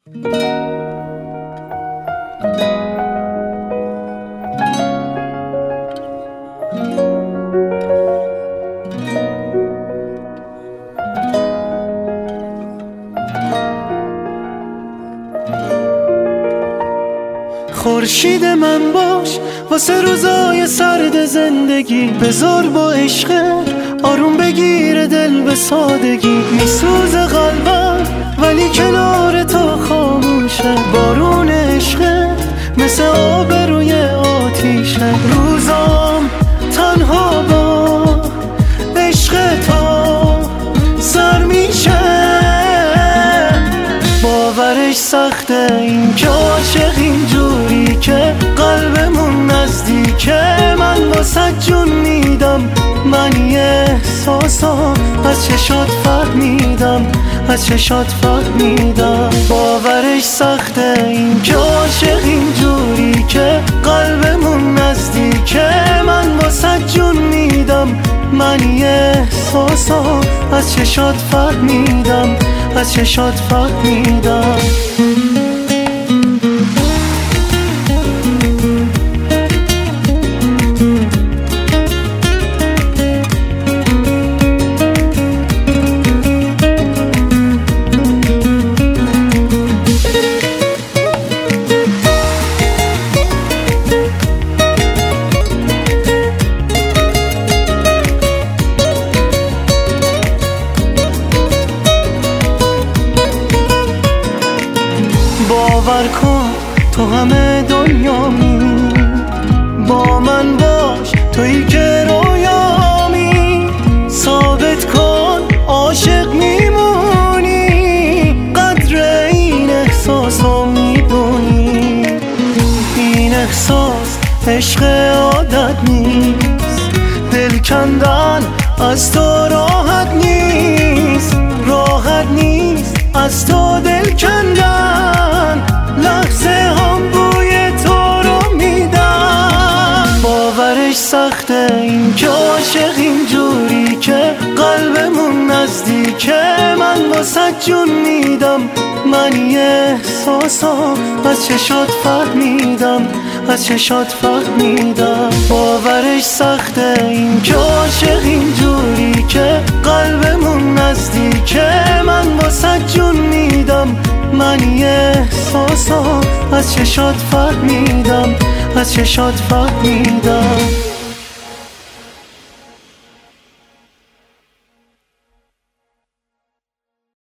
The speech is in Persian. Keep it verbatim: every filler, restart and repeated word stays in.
خورشید من باش واسه روزای سرد زندگی، بذار با عشقت آروم بگیره دل به سادگی. میسوزه قلبم ولی کنار تو خاموشه، بارون عشقت مثل آب روی آتیشه. روزام تنها با عشق تو سر میشه، باورش سخته این که عاشق اینجوری که قلبمون نزدیکه. من واسه جون میدم، من یه احساسم از چشات فهمیدم، از چشات فهمیدم. باورش سخته این که عاشق اینجوری که قلبمون نزدیکه. من واسه جون میدم، من یه احساسم از چشات فهمیدم، از چشات فهمیدم. باور کن تو همه دنیامی، با من باش تویی که رویامی. ثابت کن عاشق میمونی، قدر این احساسو میدونی. این احساس عشق عادت نیست، دل کندن از تو راحت نیست، راحت نیست از تو دل کندن. لحظه هم بوی تو رو میدم، باورش سخته این که عاشق اینجوری که قلبمون نزدیکه. من واسه جون میدم، من یه احساسم از چشات فهمیدم، از چشات فهمیدم. باورش سخته این که عاشق اینجوری که قلبمون نزدیکه. من واسه جون میدم، من یه احساسم از چشات فهمیدم، از چشات فهمیدم.